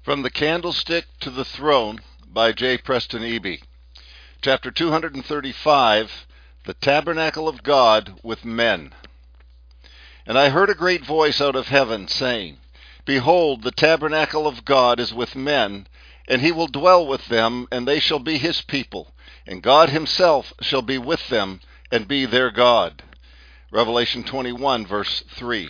From the Candlestick to the Throne by J. Preston Eby. Chapter 235, The Tabernacle of God with Men. And I heard a great voice out of heaven, saying, Behold, the tabernacle of God is with men, and he will dwell with them, and they shall be his people, and God himself shall be with them, and be their God. Revelation 21, verse 3.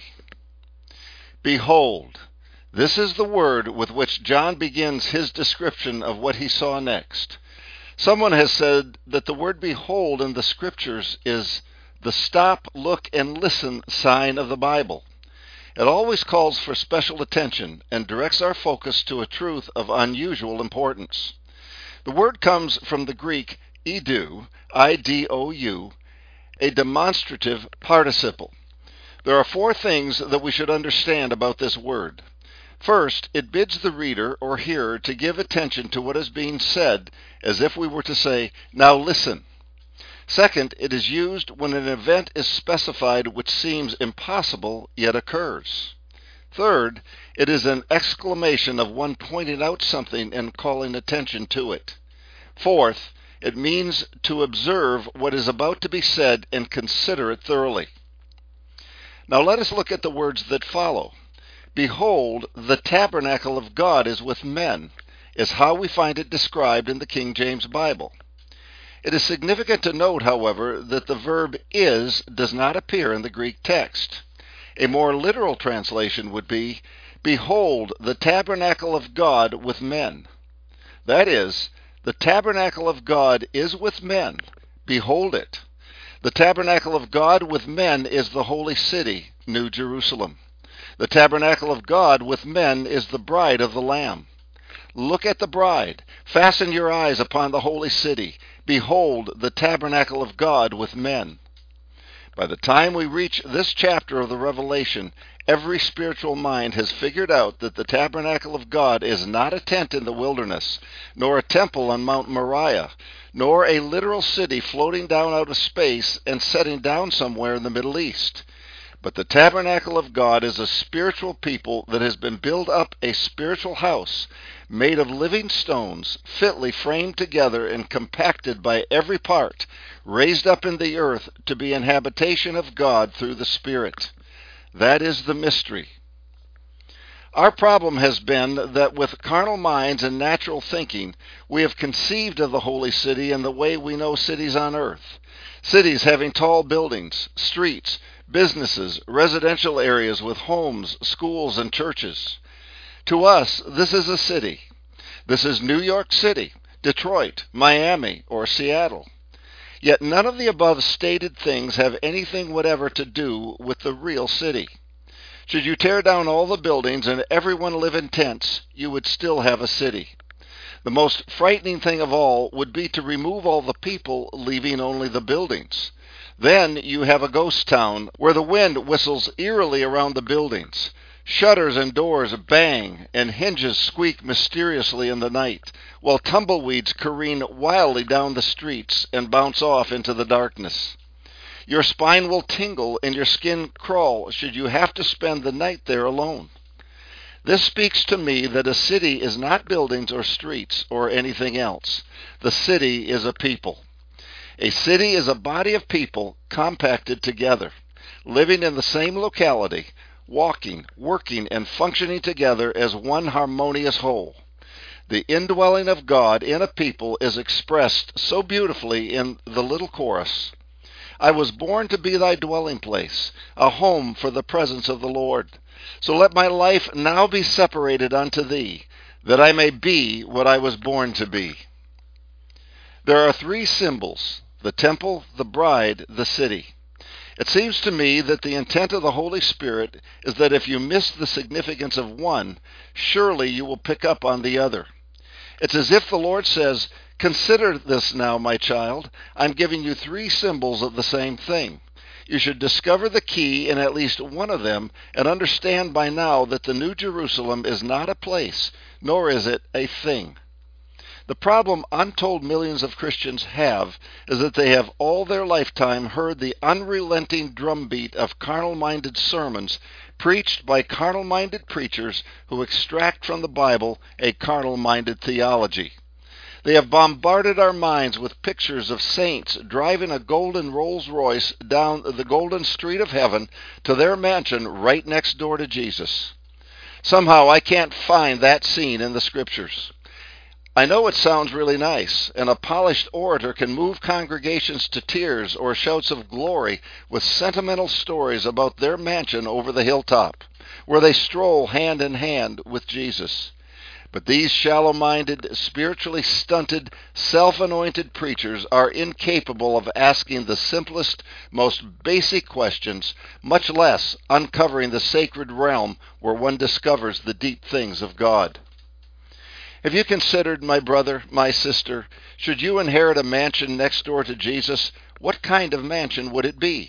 Behold. This is the word with which John begins his description of what he saw next. Someone has said that the word behold in the scriptures is the stop, look, and listen sign of the Bible. It always calls for special attention and directs our focus to a truth of unusual importance. The word comes from the Greek idou, I-D-O-U, a demonstrative participle. There are four things that we should understand about this word. First, it bids the reader or hearer to give attention to what is being said, as if we were to say, Now listen. Second, it is used when an event is specified which seems impossible yet occurs. Third, it is an exclamation of one pointing out something and calling attention to it. Fourth, it means to observe what is about to be said and consider it thoroughly. Now let us look at the words that follow. Behold, the tabernacle of God is with men, is how we find it described in the King James Bible. It is significant to note, however, that the verb is does not appear in the Greek text. A more literal translation would be, Behold, the tabernacle of God with men. That is, the tabernacle of God is with men. Behold it. The tabernacle of God with men is the holy city, New Jerusalem. The tabernacle of God with men is the bride of the Lamb. Look at the bride. Fasten your eyes upon the holy city. Behold, the tabernacle of God with men. By the time we reach this chapter of the Revelation, every spiritual mind has figured out that the tabernacle of God is not a tent in the wilderness, nor a temple on Mount Moriah, nor a literal city floating down out of space and setting down somewhere in the Middle East. But the tabernacle of God is a spiritual people that has been built up a spiritual house, made of living stones, fitly framed together and compacted by every part, raised up in the earth to be an habitation of God through the Spirit. That is the mystery. Our problem has been that with carnal minds and natural thinking, we have conceived of the holy city in the way we know cities on earth. Cities having tall buildings, streets, businesses, residential areas with homes, schools, and churches. To us, this is a city. This is New York City, Detroit, Miami, or Seattle. Yet none of the above stated things have anything whatever to do with the real city. Should you tear down all the buildings and everyone live in tents, you would still have a city. The most frightening thing of all would be to remove all the people, leaving only the buildings. Then you have a ghost town where the wind whistles eerily around the buildings. Shutters and doors bang and hinges squeak mysteriously in the night, while tumbleweeds careen wildly down the streets and bounce off into the darkness. Your spine will tingle and your skin crawl should you have to spend the night there alone. This speaks to me that a city is not buildings or streets or anything else. The city is a people. A city is a body of people compacted together, living in the same locality, walking, working, and functioning together as one harmonious whole. The indwelling of God in a people is expressed so beautifully in the little chorus. I was born to be thy dwelling place, a home for the presence of the Lord. So let my life now be separated unto thee, that I may be what I was born to be. There are three symbols: the temple, the bride, the city. It seems to me that the intent of the Holy Spirit is that if you miss the significance of one, surely you will pick up on the other. It's as if the Lord says, Consider this now, my child. I'm giving you three symbols of the same thing. You should discover the key in at least one of them and understand by now that the New Jerusalem is not a place, nor is it a thing. The problem untold millions of Christians have is that they have all their lifetime heard the unrelenting drumbeat of carnal-minded sermons preached by carnal-minded preachers who extract from the Bible a carnal-minded theology. They have bombarded our minds with pictures of saints driving a golden Rolls-Royce down the golden street of heaven to their mansion right next door to Jesus. Somehow I can't find that scene in the Scriptures. I know it sounds really nice, and a polished orator can move congregations to tears or shouts of glory with sentimental stories about their mansion over the hilltop, where they stroll hand in hand with Jesus. But these shallow-minded, spiritually stunted, self-anointed preachers are incapable of asking the simplest, most basic questions, much less uncovering the sacred realm where one discovers the deep things of God. Have you considered, my brother, my sister, should you inherit a mansion next door to Jesus, what kind of mansion would it be?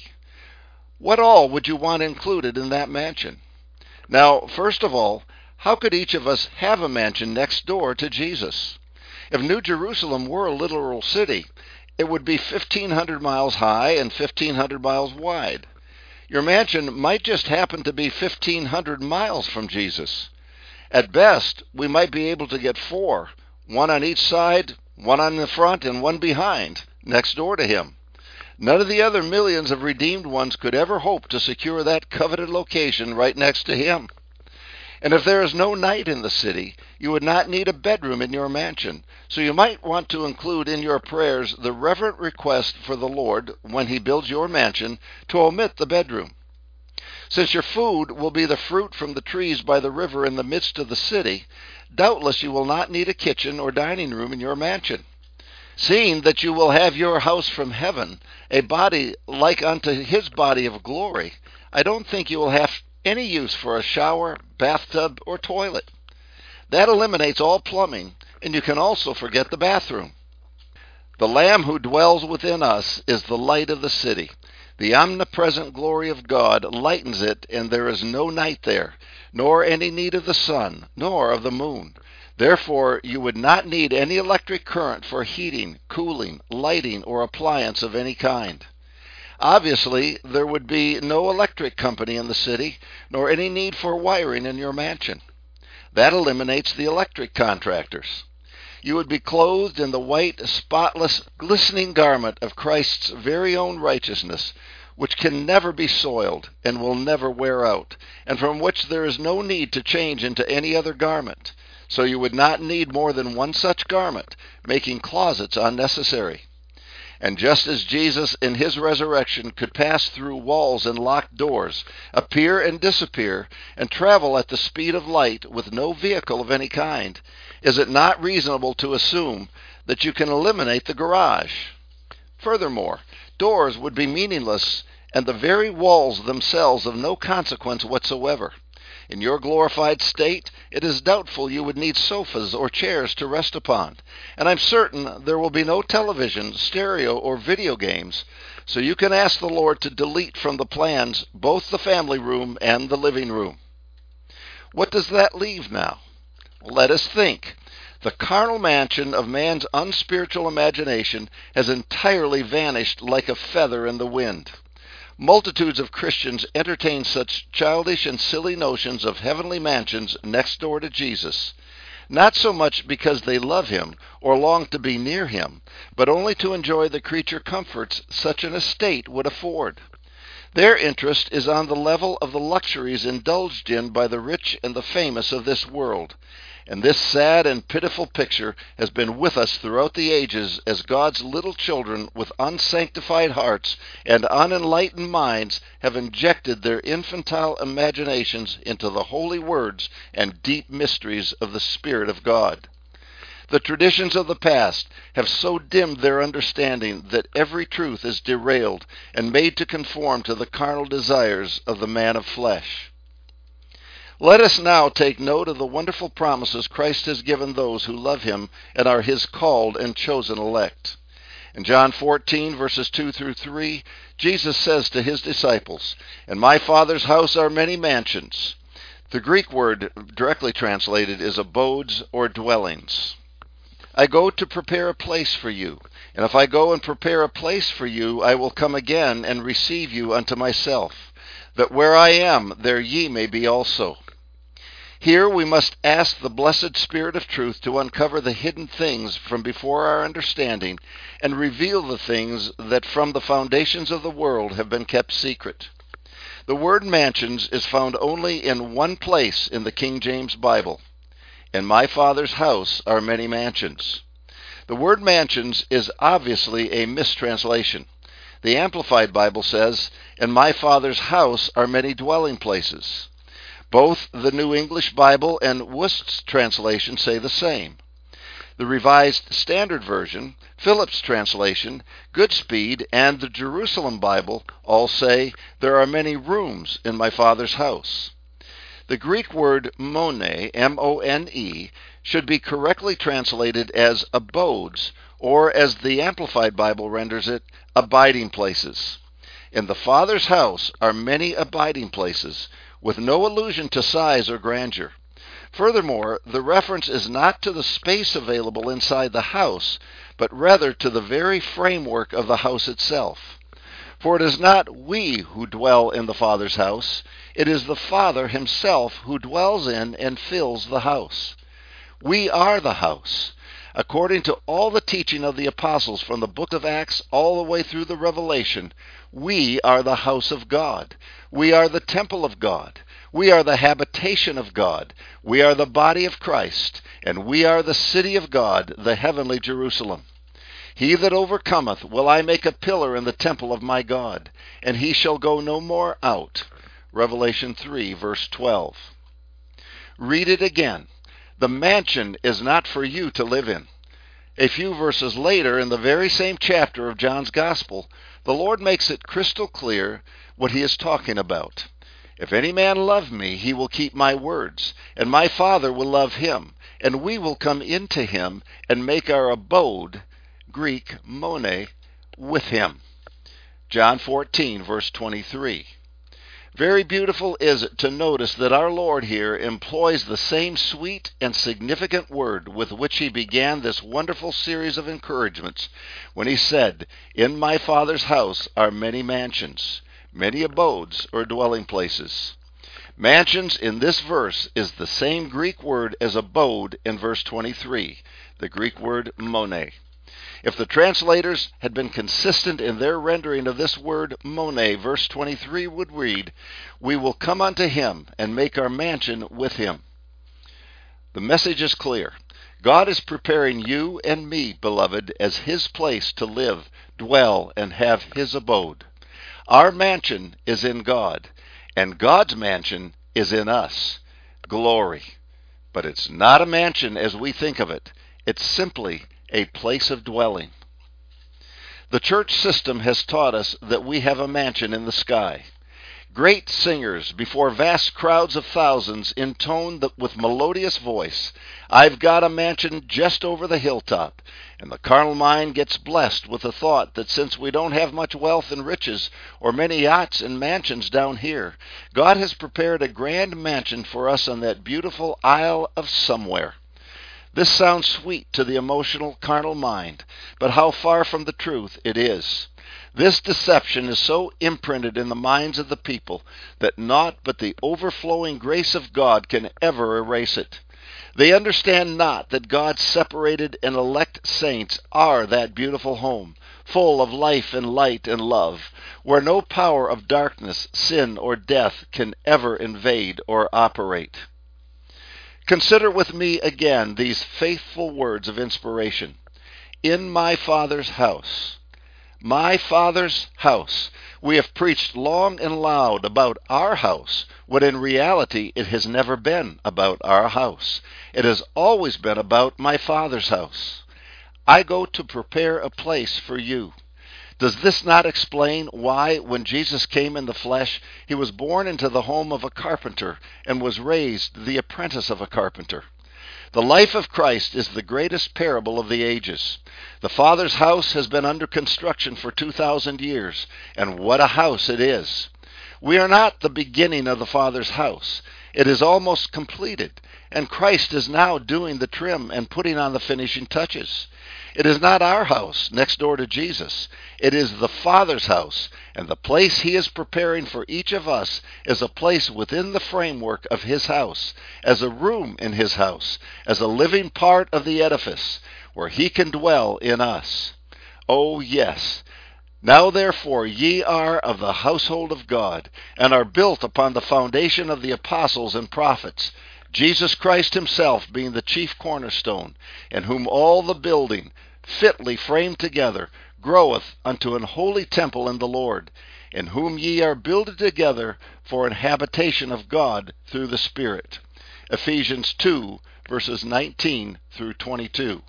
What all would you want included in that mansion? Now, first of all, how could each of us have a mansion next door to Jesus? If New Jerusalem were a literal city, it would be 1,500 miles high and 1,500 miles wide. Your mansion might just happen to be 1,500 miles from Jesus. At best, we might be able to get 4, one on each side, one on the front, and one behind, next door to him. None of the other millions of redeemed ones could ever hope to secure that coveted location right next to him. And if there is no night in the city, you would not need a bedroom in your mansion, so you might want to include in your prayers the reverent request for the Lord, when he builds your mansion, to omit the bedroom. Since your food will be the fruit from the trees by the river in the midst of the city, doubtless you will not need a kitchen or dining room in your mansion. Seeing that you will have your house from heaven, a body like unto his body of glory, I don't think you will have any use for a shower, bathtub, or toilet. That eliminates all plumbing, and you can also forget the bathroom. The Lamb who dwells within us is the light of the city. The omnipresent glory of God lightens it, and there is no night there, nor any need of the sun, nor of the moon. Therefore, you would not need any electric current for heating, cooling, lighting, or appliance of any kind. Obviously, there would be no electric company in the city, nor any need for wiring in your mansion. That eliminates the electric contractors. You would be clothed in the white, spotless, glistening garment of Christ's very own righteousness, which can never be soiled and will never wear out, and from which there is no need to change into any other garment. So you would not need more than one such garment, making closets unnecessary. And just as Jesus in his resurrection could pass through walls and locked doors, appear and disappear, and travel at the speed of light with no vehicle of any kind, is it not reasonable to assume that you can eliminate the garage? Furthermore, doors would be meaningless, and the very walls themselves of no consequence whatsoever. In your glorified state, it is doubtful you would need sofas or chairs to rest upon, and I'm certain there will be no television, stereo, or video games, so you can ask the Lord to delete from the plans both the family room and the living room. What does that leave now? Let us think. The carnal mansion of man's unspiritual imagination has entirely vanished like a feather in the wind. Multitudes of Christians entertain such childish and silly notions of heavenly mansions next door to Jesus, not so much because they love him or long to be near him, but only to enjoy the creature comforts such an estate would afford. Their interest is on the level of the luxuries indulged in by the rich and the famous of this world. And this sad and pitiful picture has been with us throughout the ages as God's little children with unsanctified hearts and unenlightened minds have injected their infantile imaginations into the holy words and deep mysteries of the Spirit of God. The traditions of the past have so dimmed their understanding that every truth is derailed and made to conform to the carnal desires of the man of flesh. Let us now take note of the wonderful promises Christ has given those who love him and are his called and chosen elect. In John 14, verses 2 through 3, Jesus says to his disciples, "In my Father's house are many mansions." The Greek word directly translated is abodes or dwellings. "I go to prepare a place for you, and if I go and prepare a place for you, I will come again and receive you unto myself, that where I am, there ye may be also. Here we must ask the blessed Spirit of truth to uncover the hidden things from before our understanding and reveal the things that from the foundations of the world have been kept secret. The word mansions is found only in one place in the King James Bible. In my Father's house are many mansions. The word mansions is obviously a mistranslation. The Amplified Bible says, in my Father's house are many dwelling places. Both the New English Bible and Wust's translation say the same. The Revised Standard Version, Phillips' translation, Goodspeed, and the Jerusalem Bible all say, there are many rooms in my Father's house. The Greek word mone, M-O-N-E, should be correctly translated as abodes, or as the Amplified Bible renders it, abiding places. In the Father's house are many abiding places, with no allusion to size or grandeur. Furthermore, the reference is not to the space available inside the house, but rather to the very framework of the house itself. For it is not we who dwell in the Father's house, it is the Father himself who dwells in and fills the house. We are the house. According to all the teaching of the apostles from the book of Acts all the way through the Revelation, we are the house of God. We are the temple of God. We are the habitation of God. We are the body of Christ. And we are the city of God, the heavenly Jerusalem. He that overcometh will I make a pillar in the temple of my God, and he shall go no more out. Revelation 3, verse 12. Read it again. The mansion is not for you to live in. A few verses later, in the very same chapter of John's Gospel, the Lord makes it crystal clear what he is talking about. If any man love me, he will keep my words, and my Father will love him, and we will come into him and make our abode, Greek, mone, with him. John 14, verse 23. Very beautiful is it to notice that our Lord here employs the same sweet and significant word with which he began this wonderful series of encouragements when he said, in my Father's house are many mansions, many abodes or dwelling places. Mansions in this verse is the same Greek word as abode in verse 23, the Greek word mone. If the translators had been consistent in their rendering of this word mone, verse 23 would read, we will come unto him and make our mansion with him. The message is clear. God is preparing you and me, beloved, as his place to live, dwell, and have his abode. Our mansion is in God, and God's mansion is in us. Glory. But it's not a mansion as we think of it. It's simply a place of dwelling. The church system has taught us that we have a mansion in the sky. Great singers before vast crowds of thousands intone with melodious voice, I've got a mansion just over the hilltop, and the carnal mind gets blessed with the thought that since we don't have much wealth and riches or many yachts and mansions down here, God has prepared a grand mansion for us on that beautiful Isle of Somewhere. This sounds sweet to the emotional, carnal mind, but how far from the truth it is. This deception is so imprinted in the minds of the people that naught but the overflowing grace of God can ever erase it. They understand not that God's separated and elect saints are that beautiful home, full of life and light and love, where no power of darkness, sin, or death can ever invade or operate. Consider with me again these faithful words of inspiration. In my Father's house. My Father's house. We have preached long and loud about our house, when in reality it has never been about our house. It has always been about my Father's house. I go to prepare a place for you. Does this not explain why, when Jesus came in the flesh, he was born into the home of a carpenter and was raised the apprentice of a carpenter? The life of Christ is the greatest parable of the ages. The Father's house has been under construction for 2,000 years, and what a house it is. We are not the beginning of the Father's house. It is almost completed, and Christ is now doing the trim and putting on the finishing touches. It is not our house next door to Jesus. It is the Father's house, and the place He is preparing for each of us is a place within the framework of His house, as a room in His house, as a living part of the edifice, where He can dwell in us. Oh, yes. Now therefore ye are of the household of God, and are built upon the foundation of the apostles and prophets, Jesus Christ Himself being the chief cornerstone, in whom all the building, fitly framed together, groweth unto an holy temple in the Lord, in whom ye are builded together for an habitation of God through the Spirit. Ephesians 2, verses 19 through 22.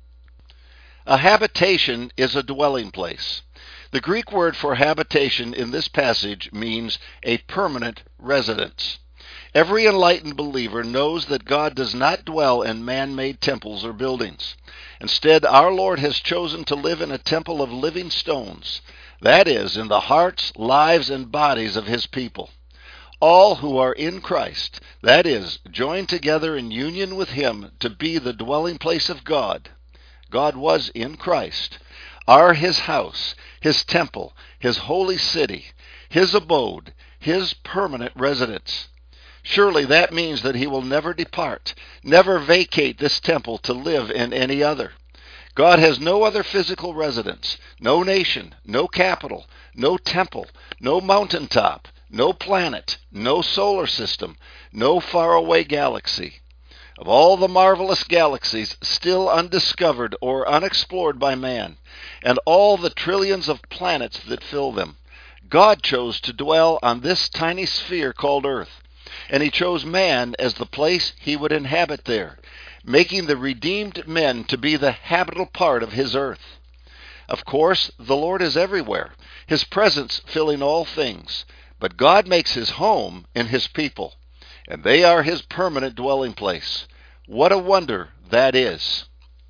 A habitation is a dwelling place. The Greek word for habitation in this passage means a permanent residence. Every enlightened believer knows that God does not dwell in man-made temples or buildings. Instead, our Lord has chosen to live in a temple of living stones, that is, in the hearts, lives, and bodies of His people. All who are in Christ, that is, joined together in union with Him to be the dwelling place of God, God was in Christ, are His house, His temple, His holy city, His abode, His permanent residence. Surely that means that He will never depart, never vacate this temple to live in any other. God has no other physical residence, no nation, no capital, no temple, no mountaintop, no planet, no solar system, no faraway galaxy. Of all the marvelous galaxies still undiscovered or unexplored by man, and all the trillions of planets that fill them, God chose to dwell on this tiny sphere called Earth, and He chose man as the place He would inhabit there, making the redeemed men to be the habitable part of His earth. Of course, the Lord is everywhere, His presence filling all things, but God makes His home in His people, and they are His permanent dwelling place. What a wonder that is!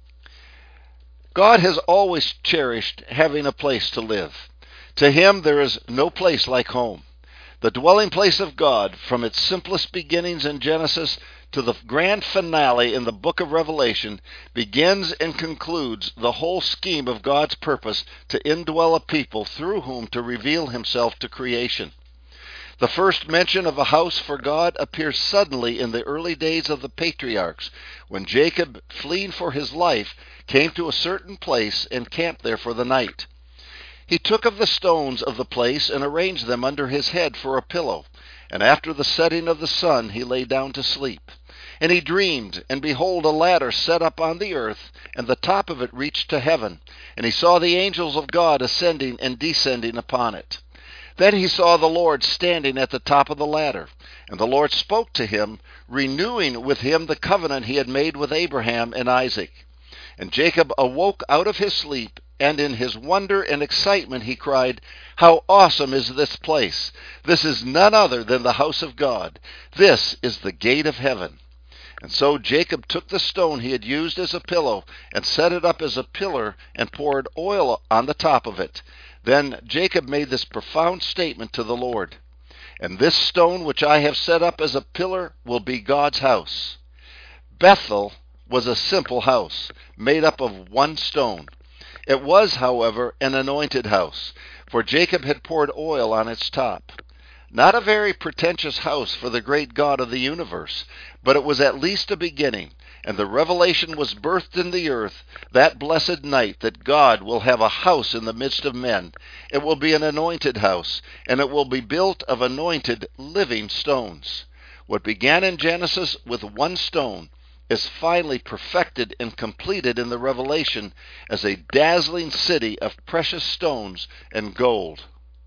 God has always cherished having a place to live. To Him there is no place like home. The dwelling place of God, from its simplest beginnings in Genesis to the grand finale in the book of Revelation, begins and concludes the whole scheme of God's purpose to indwell a people through whom to reveal Himself to creation. The first mention of a house for God appears suddenly in the early days of the patriarchs, when Jacob, fleeing for his life, came to a certain place and camped there for the night. He took of the stones of the place and arranged them under his head for a pillow, and after the setting of the sun he lay down to sleep. And he dreamed, and behold, a ladder set up on the earth, and the top of it reached to heaven, and he saw the angels of God ascending and descending upon it. Then he saw the Lord standing at the top of the ladder, and the Lord spoke to him, renewing with him the covenant He had made with Abraham and Isaac. And Jacob awoke out of his sleep, and in his wonder and excitement he cried, "How awesome is this place! This is none other than the house of God. This is the gate of heaven." And so Jacob took the stone he had used as a pillow, and set it up as a pillar, and poured oil on the top of it. Then Jacob made this profound statement to the Lord: "And this stone which I have set up as a pillar will be God's house." Bethel was a simple house, made up of one stone. It was, however, an anointed house, for Jacob had poured oil on its top. Not a very pretentious house for the great God of the universe, but it was at least a beginning, and the revelation was birthed in the earth that blessed night that God will have a house in the midst of men. It will be an anointed house, and it will be built of anointed living stones. What began in Genesis with one stone is finally perfected and completed in the Revelation as a dazzling city of precious stones and gold.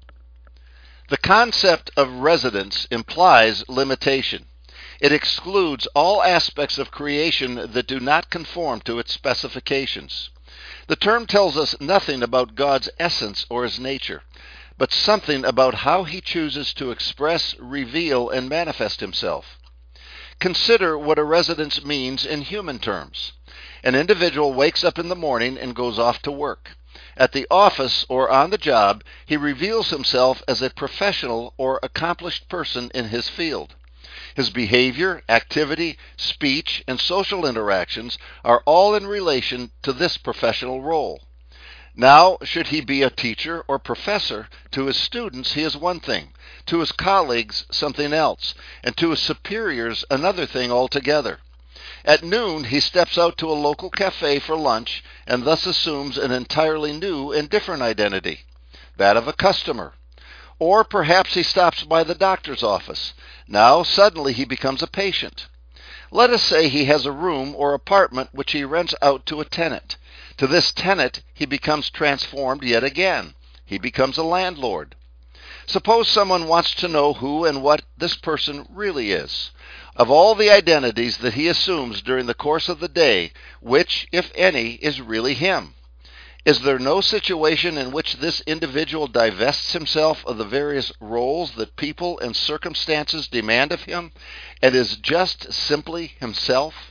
The concept of residence implies limitation. It excludes all aspects of creation that do not conform to its specifications. The term tells us nothing about God's essence or His nature, but something about how He chooses to express, reveal, and manifest Himself. Consider what a residence means in human terms. An individual wakes up in the morning and goes off to work. At the office or on the job, he reveals himself as a professional or accomplished person in his field. His behavior, activity, speech, and social interactions are all in relation to this professional role. Now, should he be a teacher or professor, to his students he is one thing, to his colleagues something else, and to his superiors another thing altogether. At noon he steps out to a local cafe for lunch and thus assumes an entirely new and different identity, that of a customer. Or perhaps he stops by the doctor's office. Now suddenly he becomes a patient. Let us say he has a room or apartment which he rents out to a tenant. To this tenant he becomes transformed yet again. He becomes a landlord. Suppose someone wants to know who and what this person really is. Of all the identities that he assumes during the course of the day, which, if any, is really him? Is there no situation in which this individual divests himself of the various roles that people and circumstances demand of him, and is just simply himself?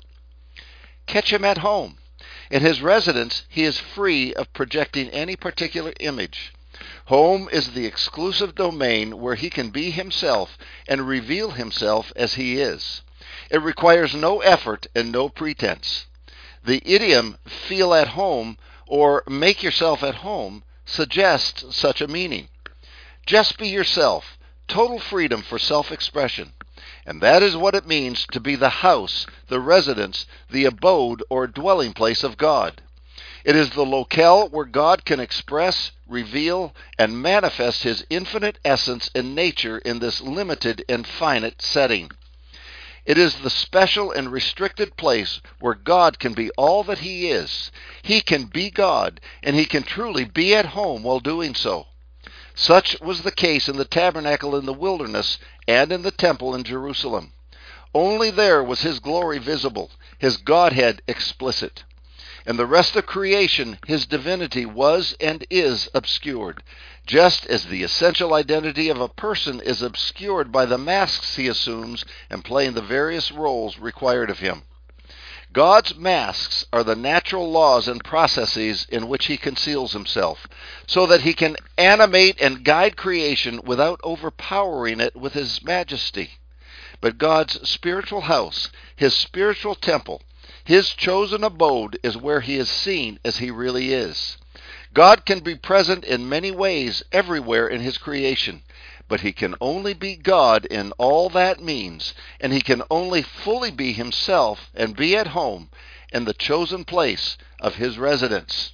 Catch him at home. In his residence, he is free of projecting any particular image. Home is the exclusive domain where he can be himself and reveal himself as he is. It requires no effort and no pretense. The idiom "feel at home" or "make yourself at home" suggests such a meaning. Just be yourself, total freedom for self-expression. And that is what it means to be the house, the residence, the abode or dwelling place of God. It is the locale where God can express, reveal, and manifest his infinite essence and nature in this limited and finite setting. It is the special and restricted place where God can be all that he is. He can be God, and he can truly be at home while doing so. Such was the case in the tabernacle in the wilderness and in the temple in Jerusalem. Only there was his glory visible, his Godhead explicit. In the rest of creation, his divinity was and is obscured, just as the essential identity of a person is obscured by the masks he assumes in playing the various roles required of him. God's masks are the natural laws and processes in which he conceals himself, so that he can animate and guide creation without overpowering it with his majesty. But God's spiritual house, his spiritual temple, his chosen abode is where he is seen as he really is. God can be present in many ways everywhere in his creation, but he can only be God in all that means, and he can only fully be himself and be at home in the chosen place of his residence.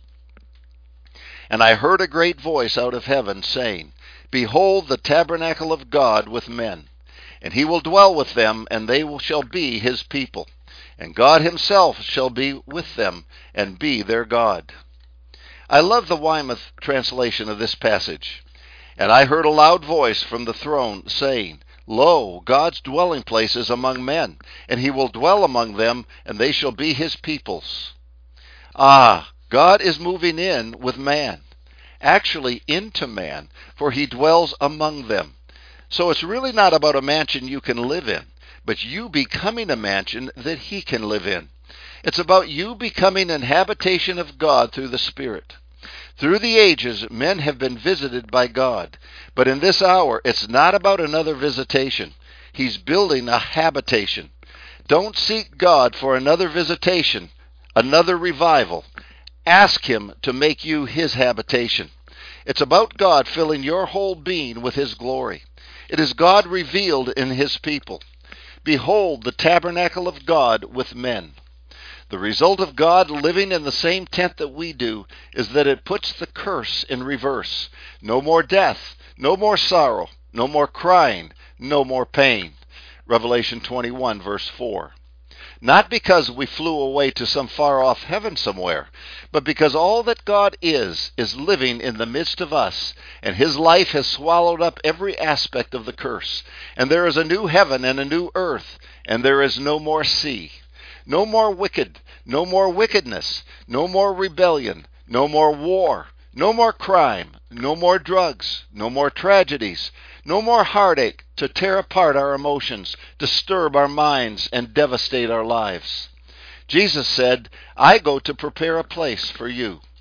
And I heard a great voice out of heaven saying, "Behold, the tabernacle of God with men, and he will dwell with them, and they shall be his people. And God himself shall be with them and be their God." I love the Weymouth translation of this passage. "And I heard a loud voice from the throne saying, Lo, God's dwelling place is among men, and he will dwell among them, and they shall be his peoples." Ah, God is moving in with man, actually into man, for he dwells among them. So it's really not about a mansion you can live in, but you becoming a mansion that he can live in. It's about you becoming an habitation of God through the Spirit. Through the ages, men have been visited by God, but in this hour, it's not about another visitation. He's building a habitation. Don't seek God for another visitation, another revival. Ask him to make you his habitation. It's about God filling your whole being with his glory. It is God revealed in his people. Behold, the tabernacle of God with men. The result of God living in the same tent that we do is that it puts the curse in reverse. No more death, no more sorrow, no more crying, no more pain. Revelation 21, verse 4. Not because we flew away to some far-off heaven somewhere, but because all that God is living in the midst of us, and his life has swallowed up every aspect of the curse. And there is a new heaven and a new earth, and there is no more sea. No more wicked, no more wickedness, no more rebellion, no more war, no more crime, no more drugs, no more tragedies, no more heartache to tear apart our emotions, disturb our minds, and devastate our lives. Jesus said, "I go to prepare a place for you."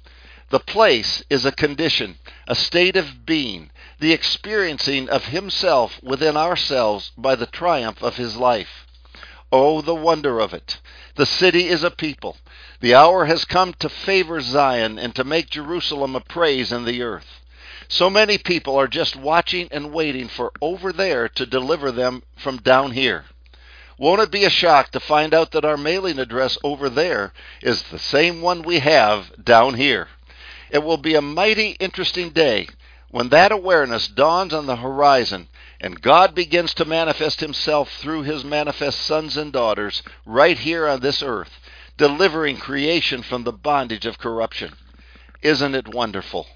The place is a condition, a state of being, the experiencing of himself within ourselves by the triumph of his life. Oh, the wonder of it! The city is a people. The hour has come to favor Zion and to make Jerusalem a praise in the earth. So many people are just watching and waiting for over there to deliver them from down here. Won't it be a shock to find out that our mailing address over there is the same one we have down here? It will be a mighty interesting day when that awareness dawns on the horizon and God begins to manifest himself through his manifest sons and daughters right here on this earth, delivering creation from the bondage of corruption. Isn't it wonderful?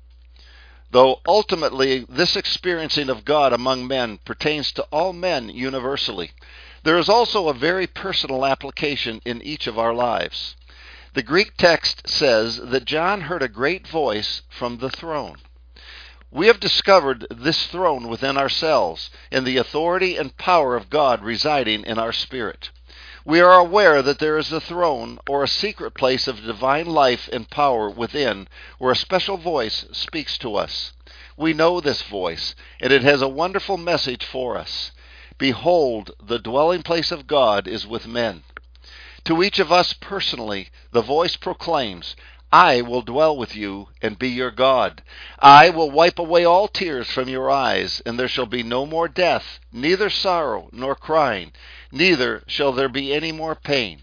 Though ultimately this experiencing of God among men pertains to all men universally, there is also a very personal application in each of our lives. The Greek text says that John heard a great voice from the throne. We have discovered this throne within ourselves in the authority and power of God residing in our spirit. We are aware that there is a throne or a secret place of divine life and power within where a special voice speaks to us. We know this voice, and it has a wonderful message for us. Behold, the dwelling place of God is with men. To each of us personally, the voice proclaims, I will dwell with you and be your God. I will wipe away all tears from your eyes, and there shall be no more death, neither sorrow nor crying, neither shall there be any more pain.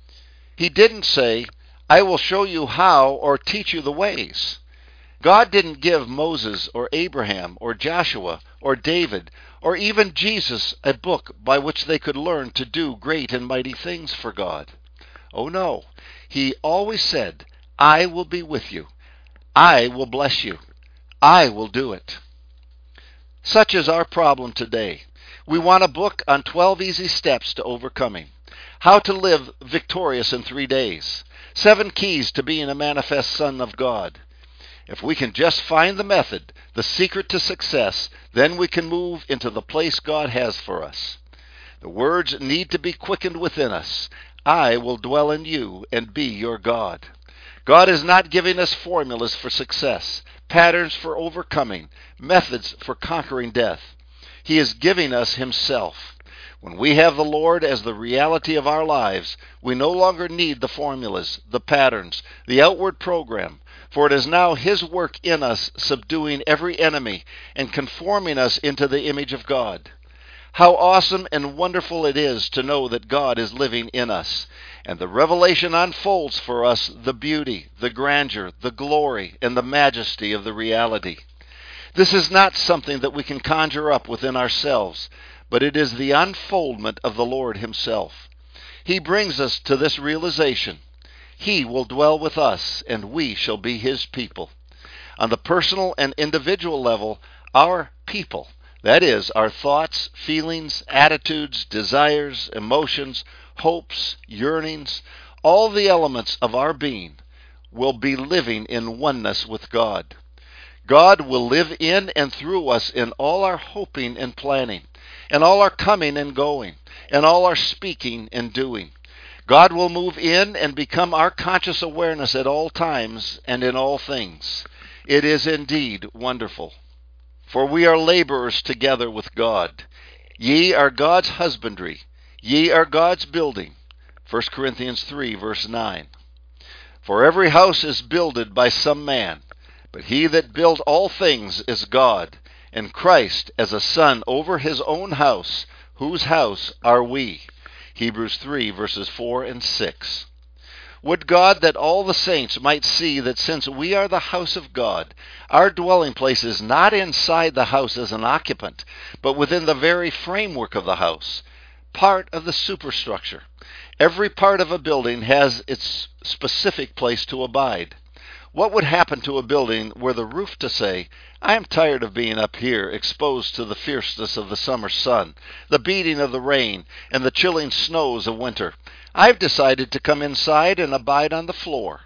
He didn't say, I will show you how or teach you the ways. God didn't give Moses or Abraham or Joshua or David or even Jesus a book by which they could learn to do great and mighty things for God. Oh no, he always said, I will be with you. I will bless you. I will do it. Such is our problem today. We want a book on 12 easy steps to overcoming. How to live victorious in 3 days. 7 keys to being a manifest son of God. If we can just find the method, the secret to success, then we can move into the place God has for us. The words need to be quickened within us. I will dwell in you and be your God. God is not giving us formulas for success, patterns for overcoming, methods for conquering death. He is giving us himself. When we have the Lord as the reality of our lives, we no longer need the formulas, the patterns, the outward program, for it is now his work in us subduing every enemy and conforming us into the image of God. How awesome and wonderful it is to know that God is living in us, and the revelation unfolds for us the beauty, the grandeur, the glory, and the majesty of the reality. This is not something that we can conjure up within ourselves, but it is the unfoldment of the Lord himself. He brings us to this realization. He will dwell with us, and we shall be his people. On the personal and individual level, our people, that is, our thoughts, feelings, attitudes, desires, emotions, hopes, yearnings, all the elements of our being, will be living in oneness with God. God will live in and through us in all our hoping and planning, and all our coming and going, and all our speaking and doing. God will move in and become our conscious awareness at all times and in all things. It is indeed wonderful. For we are laborers together with God. Ye are God's husbandry. Ye are God's building. 1 Corinthians 3, verse 9. For every house is builded by some man, but he that built all things is God, and Christ as a son over his own house, whose house are we. Hebrews 3, verses 4 and 6. Would God that all the saints might see that since we are the house of God, our dwelling place is not inside the house as an occupant, but within the very framework of the house, part of the superstructure. Every part of a building has its specific place to abide. What would happen to a building were the roof to say, I am tired of being up here, exposed to the fierceness of the summer sun, the beating of the rain, and the chilling snows of winter. I've decided to come inside and abide on the floor.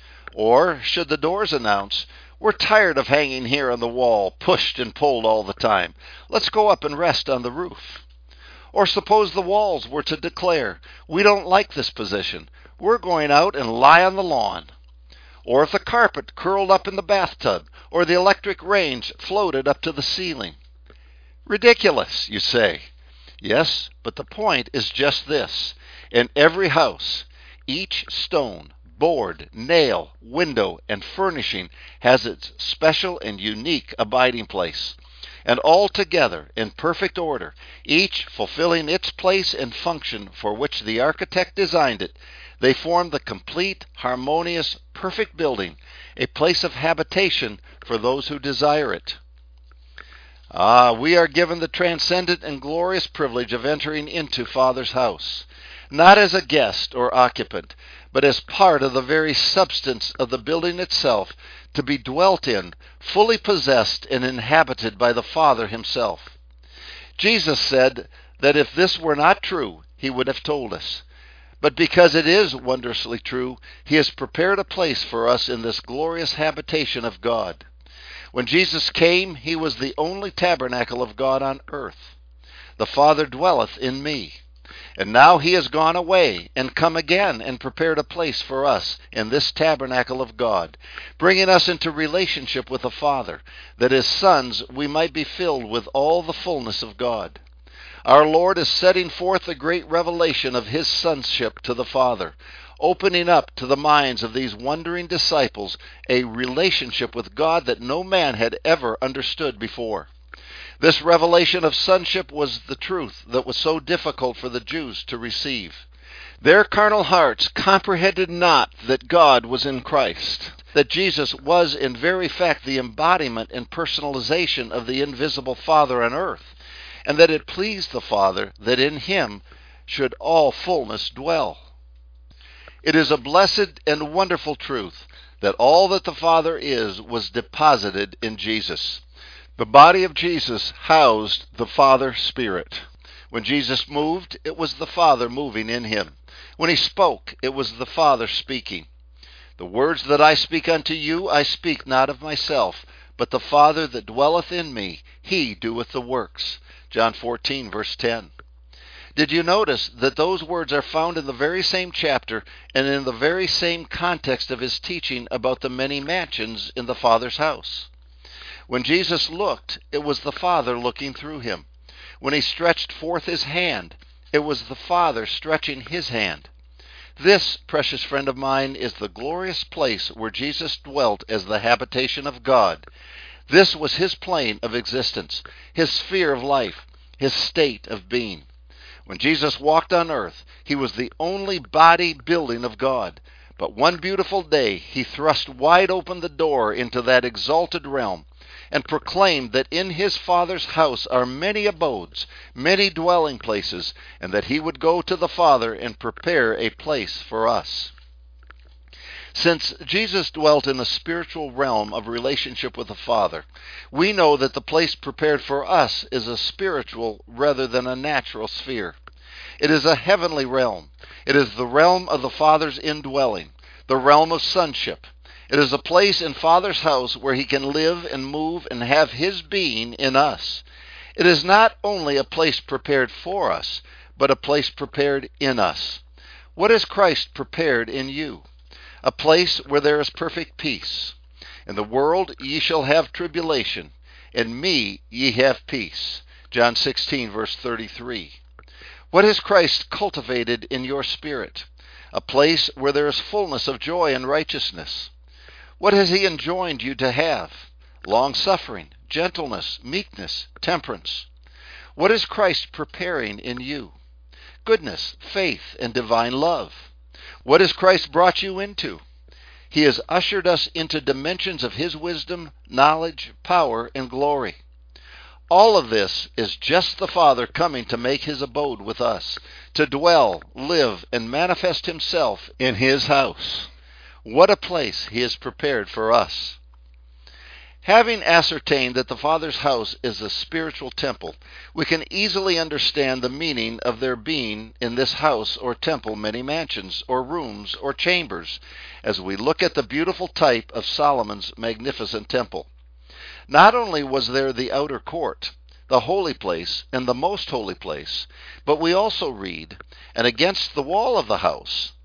Or, should the doors announce, we're tired of hanging here on the wall, pushed and pulled all the time. Let's go up and rest on the roof. Or suppose the walls were to declare, we don't like this position. We're going out and lie on the lawn. or if the carpet curled up in the bathtub, or the electric range floated up to the ceiling. Ridiculous, you say. Yes, but the point is just this. In every house, each stone, board, nail, window, and furnishing has its special and unique abiding place, and all together in perfect order, each fulfilling its place and function for which the architect designed it, they form the complete, harmonious, perfect building, a place of habitation for those who desire it. We are given the transcendent and glorious privilege of entering into Father's house, not as a guest or occupant, but as part of the very substance of the building itself, to be dwelt in, fully possessed and inhabited by the Father himself. Jesus said that if this were not true, he would have told us. But because it is wondrously true, he has prepared a place for us in this glorious habitation of God. When Jesus came, he was the only tabernacle of God on earth. The Father dwelleth in me. And now he has gone away and come again and prepared a place for us in this tabernacle of God, bringing us into relationship with the Father, that as sons we might be filled with all the fullness of God. Our Lord is setting forth the great revelation of his sonship to the Father, opening up to the minds of these wondering disciples a relationship with God that no man had ever understood before. This revelation of sonship was the truth that was so difficult for the Jews to receive. Their carnal hearts comprehended not that God was in Christ, that Jesus was in very fact the embodiment and personalization of the invisible Father on earth, and that it pleased the Father that in him should all fullness dwell. It is a blessed and wonderful truth that all that the Father is was deposited in Jesus. The body of Jesus housed the Father Spirit. When Jesus moved, it was the Father moving in him. When he spoke, it was the Father speaking. The words that I speak unto you, I speak not of myself, but the Father that dwelleth in me, he doeth the works. John 14, verse 10. Did you notice that those words are found in the very same chapter and in the very same context of his teaching about the many mansions in the Father's house? When Jesus looked, it was the Father looking through him. When he stretched forth his hand, it was the Father stretching his hand. This, precious friend of mine, is the glorious place where Jesus dwelt as the habitation of God. This was his plane of existence, his sphere of life, his state of being. When Jesus walked on earth, he was the only body building of God. But one beautiful day, he thrust wide open the door into that exalted realm, and proclaimed that in his Father's house are many abodes, many dwelling places, and that he would go to the Father and prepare a place for us. Since Jesus dwelt in a spiritual realm of relationship with the Father, we know that the place prepared for us is a spiritual rather than a natural sphere. It is a heavenly realm. It is the realm of the Father's indwelling, the realm of sonship. It is a place in Father's house where he can live and move and have his being in us. It is not only a place prepared for us, but a place prepared in us. What has Christ prepared in you? A place where there is perfect peace. In the world ye shall have tribulation. In me ye have peace. John 16, verse 33. What has Christ cultivated in your spirit? A place where there is fullness of joy and righteousness. What has he enjoined you to have? Long-suffering, gentleness, meekness, temperance. What is Christ preparing in you? Goodness, faith, and divine love. What has Christ brought you into? He has ushered us into dimensions of his wisdom, knowledge, power, and glory. All of this is just the Father coming to make his abode with us, to dwell, live, and manifest himself in his house. What a place he has prepared for us. Having ascertained that the Father's house is a spiritual temple, we can easily understand the meaning of there being in this house or temple many mansions, or rooms, or chambers, as we look at the beautiful type of Solomon's magnificent temple. Not only was there the outer court, the holy place, and the most holy place, but we also read, and against the wall of the house,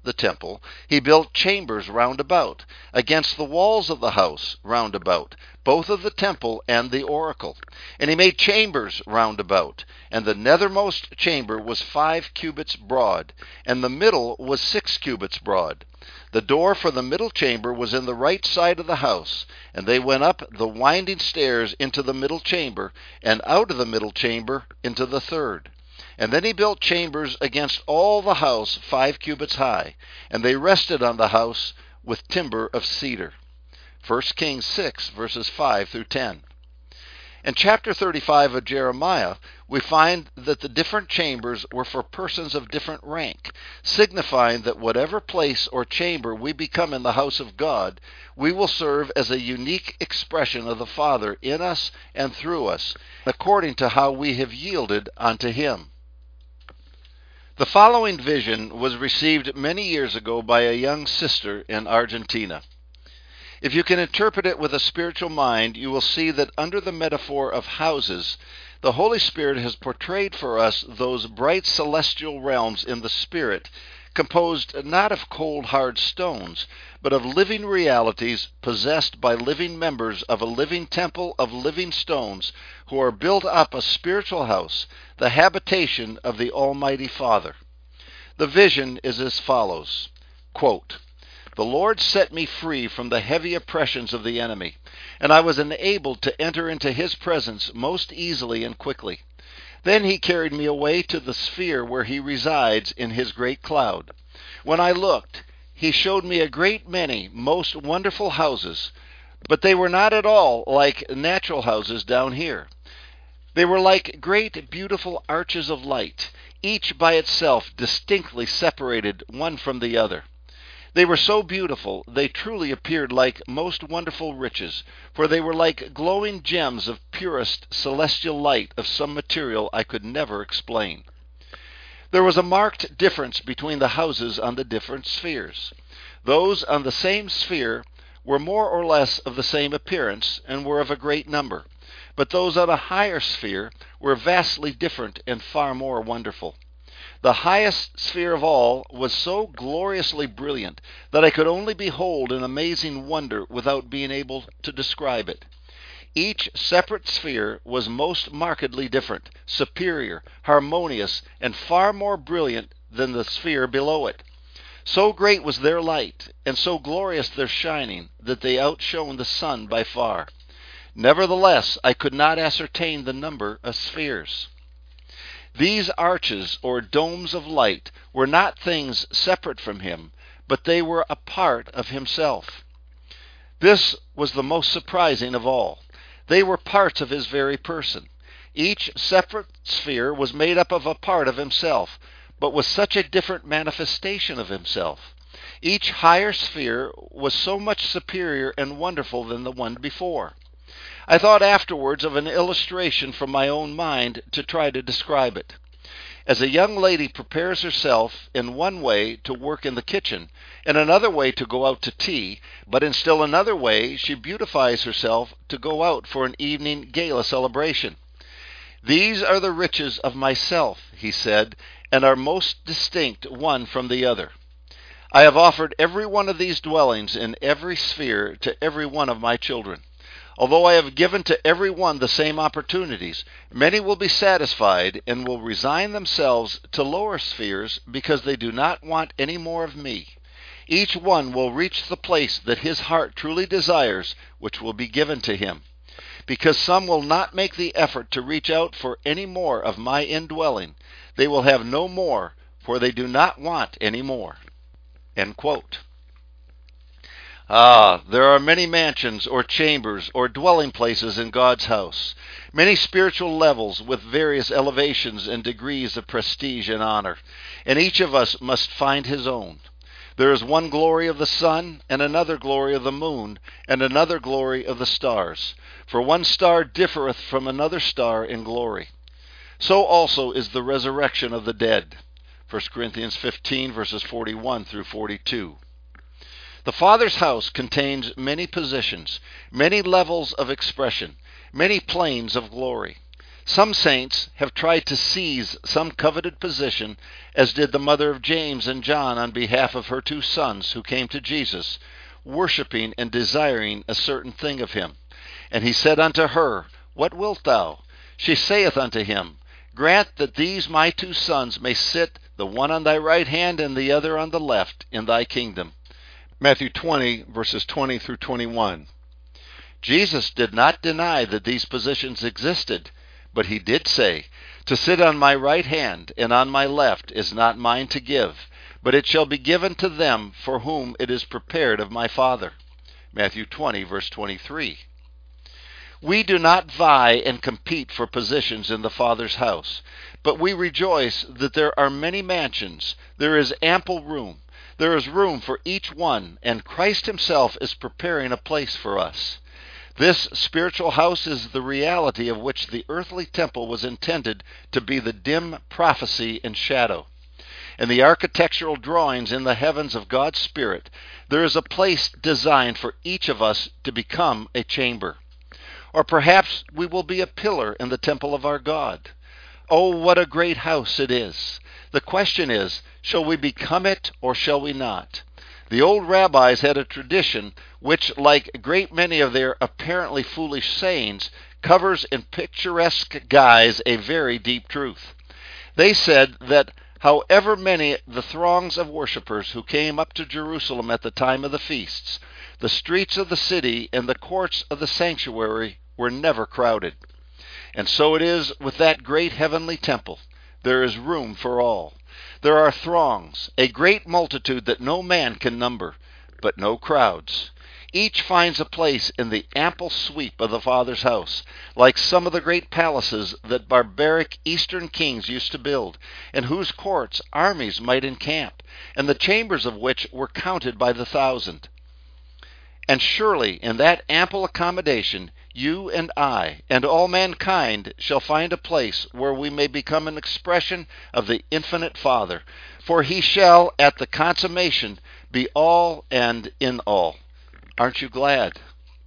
the temple, he built chambers round about, against the walls of the house round about, both of the temple and the oracle. And he made chambers round about, and the nethermost chamber was 5 cubits broad, and the middle was 6 cubits broad. The door for the middle chamber was in the right side of the house, and they went up the winding stairs into the middle chamber, and out of the middle chamber into the third. And then he built chambers against all the house 5 cubits high, and they rested on the house with timber of cedar. 1 Kings 6, verses 5 through 10. In chapter 35 of Jeremiah, we find that the different chambers were for persons of different rank, signifying that whatever place or chamber we become in the house of God, we will serve as a unique expression of the Father in us and through us, according to how we have yielded unto Him. The following vision was received many years ago by a young sister in Argentina. If you can interpret it with a spiritual mind, you will see that under the metaphor of houses, the Holy Spirit has portrayed for us those bright celestial realms in the Spirit, composed not of cold hard stones, but of living realities possessed by living members of a living temple of living stones, who are built up a spiritual house, the habitation of the Almighty Father. The vision is as follows, quote, "The Lord set me free from the heavy oppressions of the enemy, and I was enabled to enter into His presence most easily and quickly. Then He carried me away to the sphere where He resides in His great cloud. When I looked, He showed me a great many most wonderful houses, but they were not at all like natural houses down here. They were like great beautiful arches of light, each by itself distinctly separated one from the other. They were so beautiful, they truly appeared like most wonderful riches, for they were like glowing gems of purest celestial light of some material I could never explain. There was a marked difference between the houses on the different spheres. Those on the same sphere were more or less of the same appearance, and were of a great number, but those on a higher sphere were vastly different and far more wonderful. The highest sphere of all was so gloriously brilliant that I could only behold in amazing wonder without being able to describe it. Each separate sphere was most markedly different, superior, harmonious, and far more brilliant than the sphere below it. So great was their light, and so glorious their shining, that they outshone the sun by far. Nevertheless, I could not ascertain the number of spheres. These arches or domes of light were not things separate from Him, but they were a part of Himself. This was the most surprising of all. They were parts of His very person. Each separate sphere was made up of a part of Himself, but was such a different manifestation of Himself. Each higher sphere was so much superior and wonderful than the one before. I thought afterwards of an illustration from my own mind to try to describe it. As a young lady prepares herself in one way to work in the kitchen, in another way to go out to tea, but in still another way she beautifies herself to go out for an evening gala celebration. These are the riches of myself, he said, and are most distinct one from the other. I have offered every one of these dwellings in every sphere to every one of my children. Although I have given to every one the same opportunities, many will be satisfied and will resign themselves to lower spheres because they do not want any more of me. Each one will reach the place that his heart truly desires, which will be given to him. Because some will not make the effort to reach out for any more of my indwelling, they will have no more, for they do not want any more." End quote. There are many mansions or chambers or dwelling places in God's house, many spiritual levels with various elevations and degrees of prestige and honor, and each of us must find his own. There is one glory of the sun, and another glory of the moon, and another glory of the stars. For one star differeth from another star in glory. So also is the resurrection of the dead. 1 Corinthians 15, verses 41 through 42. The Father's house contains many positions, many levels of expression, many planes of glory. Some saints have tried to seize some coveted position, as did the mother of James and John on behalf of her two sons who came to Jesus, worshiping and desiring a certain thing of him. And he said unto her, What wilt thou? She saith unto him, Grant that these my two sons may sit, the one on thy right hand and the other on the left, in thy kingdom. Matthew 20, verses 20 through 21. Jesus did not deny that these positions existed, but he did say, To sit on my right hand and on my left is not mine to give, but it shall be given to them for whom it is prepared of my Father. Matthew 20, verse 23. We do not vie and compete for positions in the Father's house, but we rejoice that there are many mansions, there is ample room, there is room for each one, and Christ himself is preparing a place for us. This spiritual house is the reality of which the earthly temple was intended to be the dim prophecy and shadow. In the architectural drawings in the heavens of God's Spirit, there is a place designed for each of us to become a chamber. Or perhaps we will be a pillar in the temple of our God. Oh, what a great house it is! The question is, shall we become it or shall we not? The old rabbis had a tradition which, like a great many of their apparently foolish sayings, covers in picturesque guise a very deep truth. They said that however many the throngs of worshippers who came up to Jerusalem at the time of the feasts, the streets of the city and the courts of the sanctuary were never crowded. And so it is with that great heavenly temple. There is room for all. There are throngs, a great multitude that no man can number, but no crowds. Each finds a place in the ample sweep of the Father's house, like some of the great palaces that barbaric Eastern kings used to build, in whose courts armies might encamp, and the chambers of which were counted by the thousand. And surely in that ample accommodation, you and I and all mankind shall find a place where we may become an expression of the infinite Father, for he shall at the consummation be all and in all. Aren't you glad?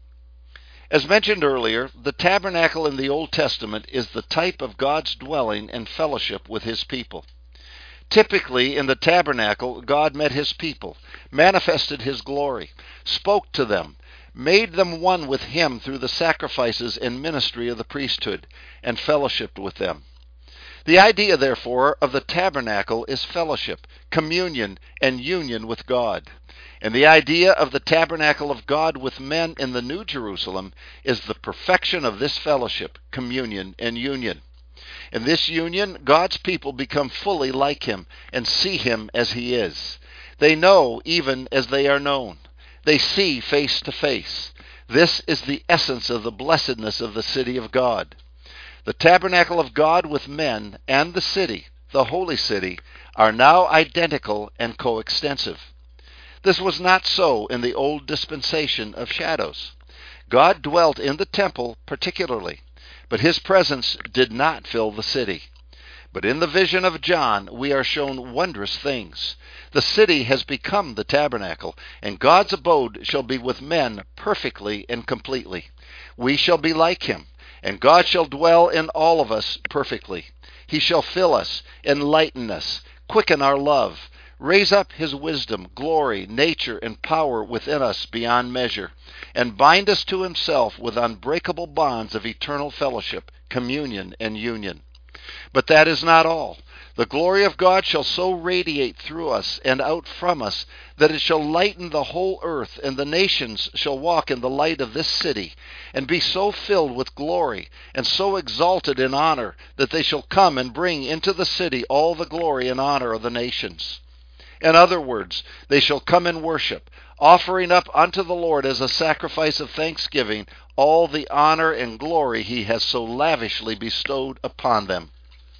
As mentioned earlier, the tabernacle in the Old Testament is the type of God's dwelling and fellowship with his people. Typically, in the tabernacle, God met his people, manifested his glory, spoke to them, made them one with him through the sacrifices and ministry of the priesthood, and fellowshiped with them. The idea, therefore, of the tabernacle is fellowship, communion, and union with God. And the idea of the tabernacle of God with men in the New Jerusalem is the perfection of this fellowship, communion, and union. In this union, God's people become fully like him and see him as he is. They know even as they are known. They see face to face. This is the essence of the blessedness of the city of God. The tabernacle of God with men and the city, the holy city, are now identical and coextensive. This was not so in the old dispensation of shadows. God dwelt in the temple particularly, but his presence did not fill the city. But in the vision of John, we are shown wondrous things. The city has become the tabernacle, and God's abode shall be with men perfectly and completely. We shall be like him, and God shall dwell in all of us perfectly. He shall fill us, enlighten us, quicken our love, raise up his wisdom, glory, nature, and power within us beyond measure, and bind us to himself with unbreakable bonds of eternal fellowship, communion, and union. But that is not all. The glory of God shall so radiate through us and out from us that it shall lighten the whole earth, and the nations shall walk in the light of this city, and be so filled with glory and so exalted in honor that they shall come and bring into the city all the glory and honor of the nations. In other words, they shall come and worship, offering up unto the Lord as a sacrifice of thanksgiving all the honor and glory he has so lavishly bestowed upon them.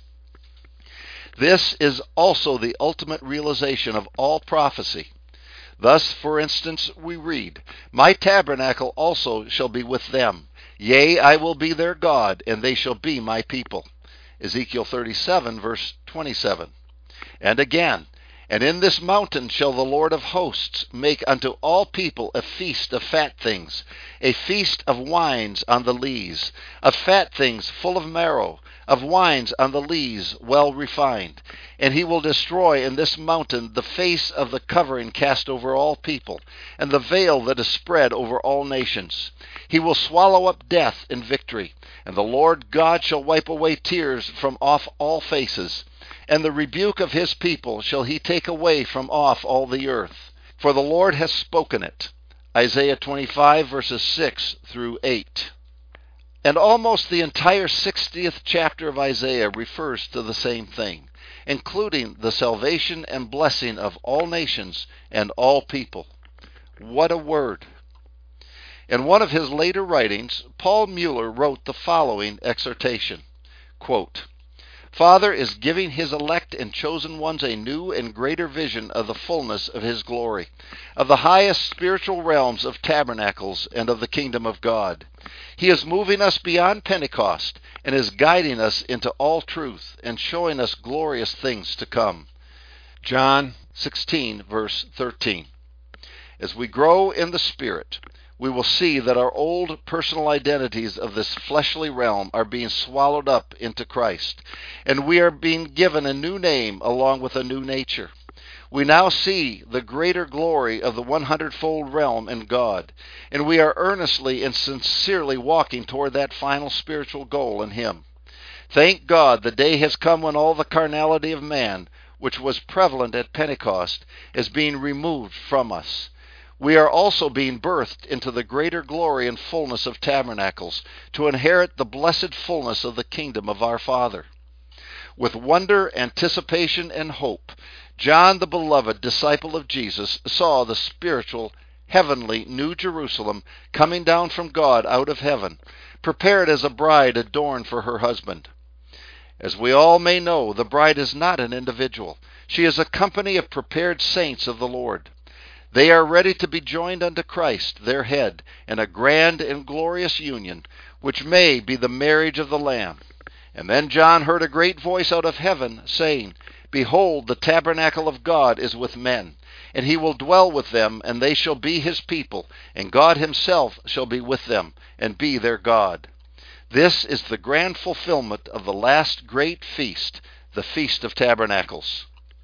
This is also the ultimate realization of all prophecy. Thus, for instance, we read, My tabernacle also shall be with them. Yea, I will be their God, and they shall be my people. Ezekiel 37, verse 27. And again, And in this mountain shall the Lord of hosts make unto all people a feast of fat things, a feast of wines on the lees, of fat things full of marrow, of wines on the lees well refined. And he will destroy in this mountain the face of the covering cast over all people, and the veil that is spread over all nations. He will swallow up death in victory, and the Lord God shall wipe away tears from off all faces, and the rebuke of his people shall he take away from off all the earth. For the Lord has spoken it. Isaiah 25, verses 6 through 8. And almost the entire 60th chapter of Isaiah refers to the same thing, including the salvation and blessing of all nations and all people. What a word! In one of his later writings, Paul Mueller wrote the following exhortation, quote, Father is giving his elect and chosen ones a new and greater vision of the fullness of his glory, of the highest spiritual realms of tabernacles and of the kingdom of God. He is moving us beyond Pentecost and is guiding us into all truth and showing us glorious things to come. John 16, verse 13. As we grow in the Spirit, we will see that our old personal identities of this fleshly realm are being swallowed up into Christ, and we are being given a new name along with a new nature. We now see the greater glory of the 100-fold realm in God, and we are earnestly and sincerely walking toward that final spiritual goal in Him. Thank God the day has come when all the carnality of man, which was prevalent at Pentecost, is being removed from us. We are also being birthed into the greater glory and fullness of tabernacles, to inherit the blessed fullness of the kingdom of our Father. With wonder, anticipation, and hope, John, the beloved disciple of Jesus, saw the spiritual, heavenly New Jerusalem coming down from God out of heaven, prepared as a bride adorned for her husband. As we all may know, the bride is not an individual. She is a company of prepared saints of the Lord. They are ready to be joined unto Christ, their head, in a grand and glorious union, which may be the marriage of the Lamb. And then John heard a great voice out of heaven, saying, Behold, the tabernacle of God is with men, and he will dwell with them, and they shall be his people, and God himself shall be with them, and be their God. This is the grand fulfillment of the last great feast, the Feast of Tabernacles.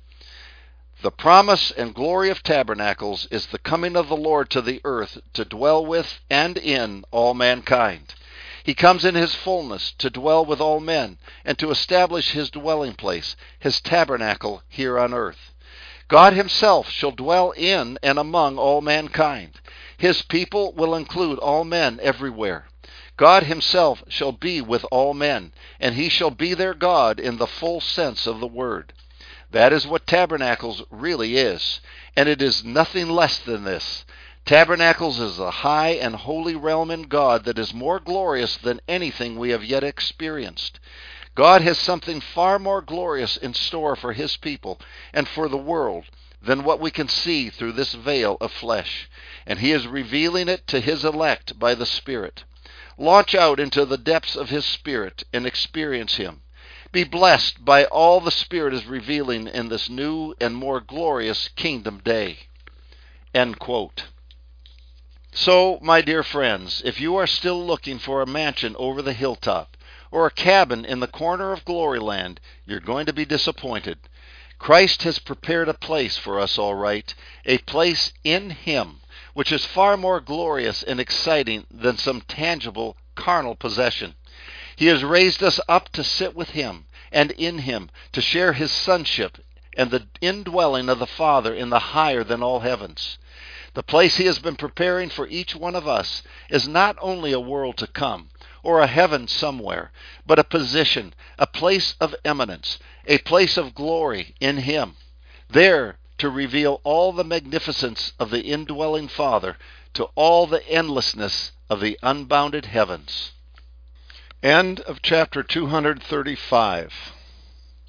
The promise and glory of tabernacles is the coming of the Lord to the earth to dwell with and in all mankind. He comes in his fullness to dwell with all men and to establish his dwelling place, his tabernacle here on earth. God himself shall dwell in and among all mankind. His people will include all men everywhere. God himself shall be with all men, and he shall be their God in the full sense of the word. That is what tabernacles really is, and it is nothing less than this. Tabernacles is a high and holy realm in God that is more glorious than anything we have yet experienced. God has something far more glorious in store for his people and for the world than what we can see through this veil of flesh, and he is revealing it to his elect by the Spirit. Launch out into the depths of his Spirit and experience him. Be blessed by all the Spirit is revealing in this new and more glorious kingdom day. End quote. So, my dear friends, if you are still looking for a mansion over the hilltop or a cabin in the corner of Gloryland, you're going to be disappointed. Christ has prepared a place for us, all right, a place in him, which is far more glorious and exciting than some tangible carnal possession. He has raised us up to sit with him and in him, to share his sonship and the indwelling of the Father in the higher than all heavens. The place he has been preparing for each one of us is not only a world to come, or a heaven somewhere, but a position, a place of eminence, a place of glory in him. There to reveal all the magnificence of the indwelling Father to all the endlessness of the unbounded heavens. End of chapter 235.